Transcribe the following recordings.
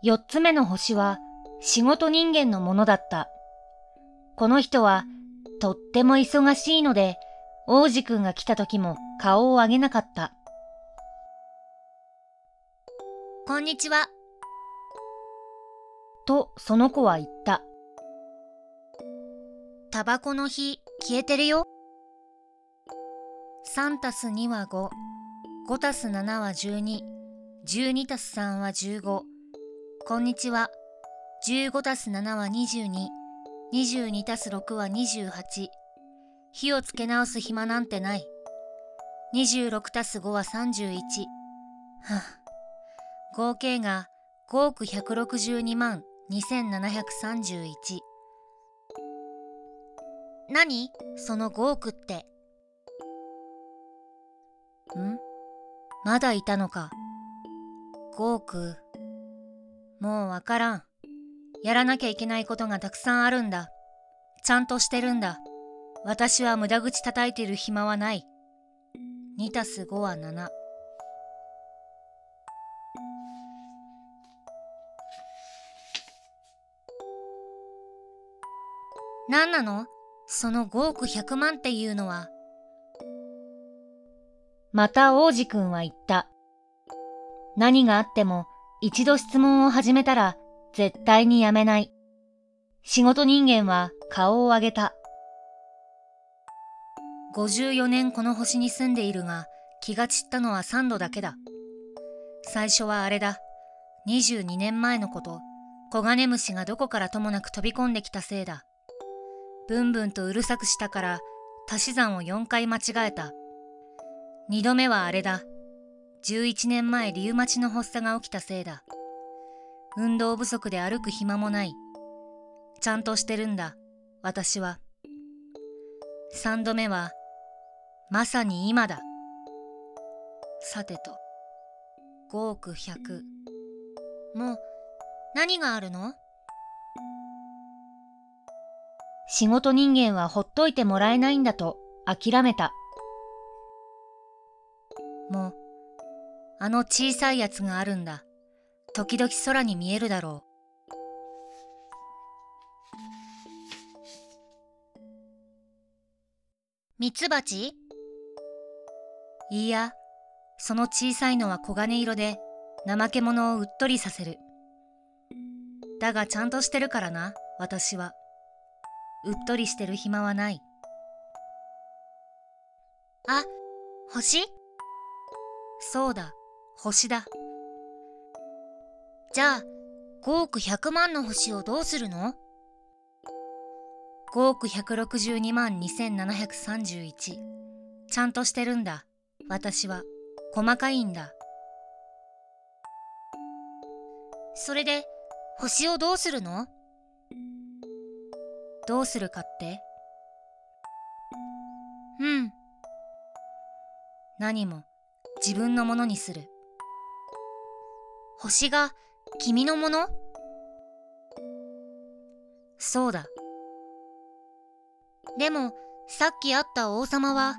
4つ目の星は仕事人間のものだった。この人はとっても忙しいので、王子くんが来た時も顔を上げなかった。 こんにちは。 とその子は言った。 タバコの火消えてるよ。3たす2は5、5たす7は12、12たす3は15。こんにちは。15たす7は22、22たす6は28。火をつけ直す暇なんてない。26たす5は31。はあ、合計が5億162万2731。何その5億って。 まだいたのか。5億。もうわからん。やらなきゃいけないことがたくさんあるんだ。ちゃんとしてるんだ。私は無駄口叩いてる暇はない。2たす5は7。 何なのその5億100万っていうのは。 また王子くんは言った。何があっても一度質問を始めたら絶対にやめない。仕事人間は顔を上げた。 54年この星に住んでいるが、気が散ったのは3度だけだ。最初はあれだ。22年前のこと、コガネムシがどこからともなく飛び込んできたせいだ。ブンブンとうるさくしたから足し算を4回間違えた。2度目はあれだ。11年前リウマチの発作が起きたせいだ。運動不足で歩く暇もない。ちゃんとしてるんだ、私は。3度目はまさに今だ。さてと、5億100。もう何があるの？ 仕事人間はほっといてもらえないんだと諦めた。 もうあの小さいやつがあるんだ。時々空に見えるだろう。ミツバチ？いいや、その小さいのは黄金色で怠け者をうっとりさせる。だがちゃんとしてるからな、私は。うっとりしてる暇はない。あ、星？そうだ、星だ。じゃあ5億100万の星をどうするの？ 5 億162万2731。ちゃんとしてるんだ、私は。細かいんだ。それで星をどうするの？どうするかって？何も自分のものにする。星が君のもの？そうだ。でもさっき会った王様は？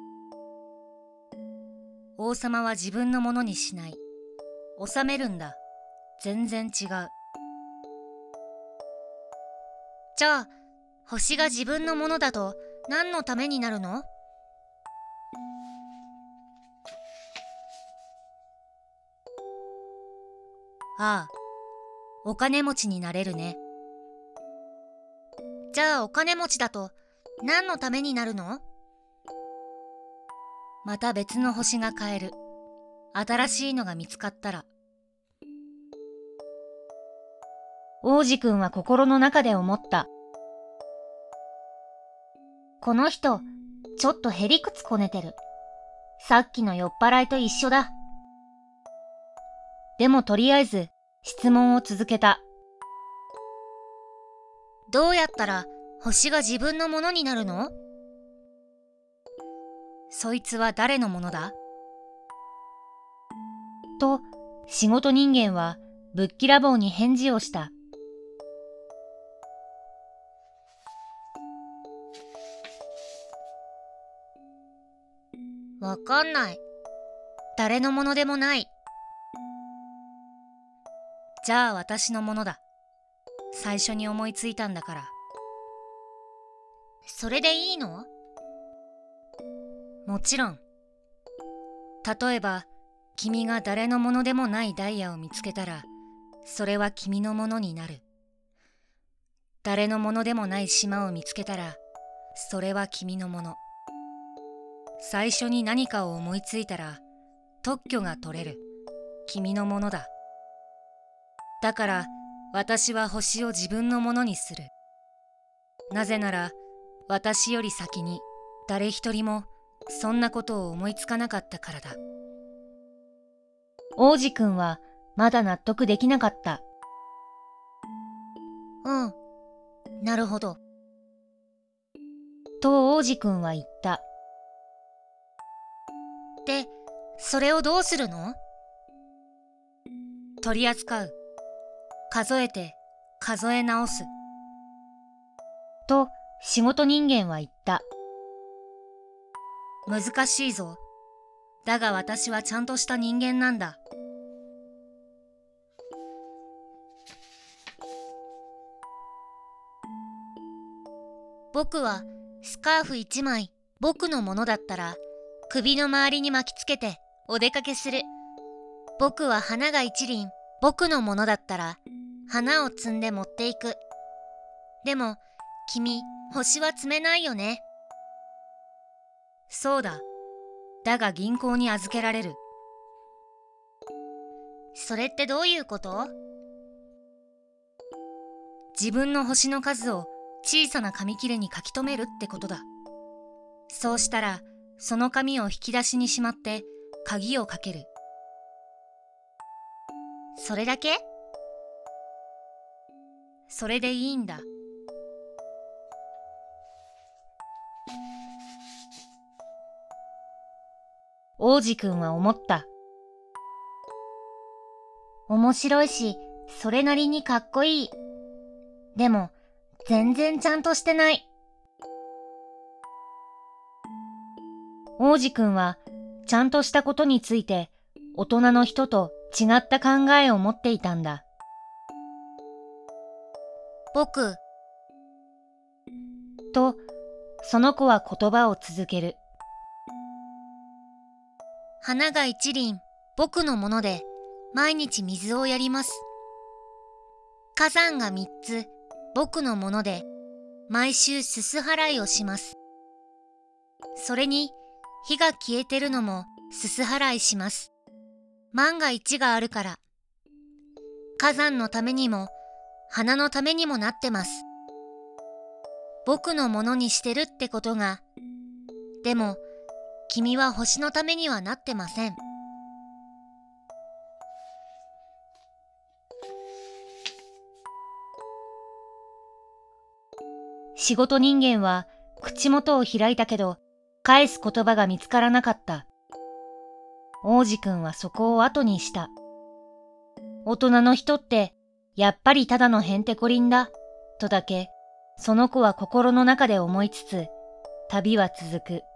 王様は自分のものにしない。治めるんだ。全然違う。じゃあ星が自分のものだと何のためになるの？ああ、お金持ちになれるね。じゃあお金持ちだと何のためになるの？また別の星が買える。新しいのが見つかったら。 王子くんは心の中で思った。この人、ちょっとへりくつこねてる。さっきの酔っ払いと一緒だ。でもとりあえず質問を続けた。 どうやったら星が自分のものになるの？そいつは誰のものだ？ と、仕事人間はぶっきらぼうに返事をした。 わかんない。誰のものでもない。 じゃあ私のものだ。最初に思いついたんだから。 それでいいの？ もちろん。例えば、君が誰のものでもないダイヤを見つけたら、それは君のものになる。誰のものでもない島を見つけたら、それは君のもの。最初に何かを思いついたら、特許が取れる。君のものだ。だから、私は星を自分のものにする。なぜなら、私より先に誰一人もそんなことを思いつかなかったからだ。王子くんはまだ納得できなかった。 うん、なるほど。 と王子くんは言った。 で、それをどうするの？ 取り扱う。数えて、数え直す。と仕事人間は言った。難しいぞ。だが私はちゃんとした人間なんだ。 僕はスカーフ1枚僕のものだったら首の周りに巻きつけてお出かけする。僕は花が1輪僕のものだったら花を摘んで持っていく。でも君、星は摘めないよね。 そうだ。だが銀行に預けられる。 それってどういうこと？ 自分の星の数を小さな紙切れに書き留めるってことだ。そうしたら、その紙を引き出しにしまって鍵をかける。 それだけ？ それでいいんだ。王子くんは思った。 面白いし、それなりにかっこいい。でも、全然ちゃんとしてない。 王子くんは、ちゃんとしたことについて、大人の人と違った考えを持っていたんだ。 僕。 と、その子は言葉を続ける。 花が1輪僕のもので毎日水をやります。火山が3つ僕のもので毎週すす払いをします。それに火が消えてるのもすす払いします。万が一があるから。火山のためにも花のためにもなってます。僕のものにしてるってことが。でも君は星のためにはなってません。 仕事人間は口元を開いたけど、返す言葉が見つからなかった。王子くんはそこを後にした。大人の人って、やっぱりただのへんてこりんだ、とだけ、その子は心の中で思いつつ、旅は続く。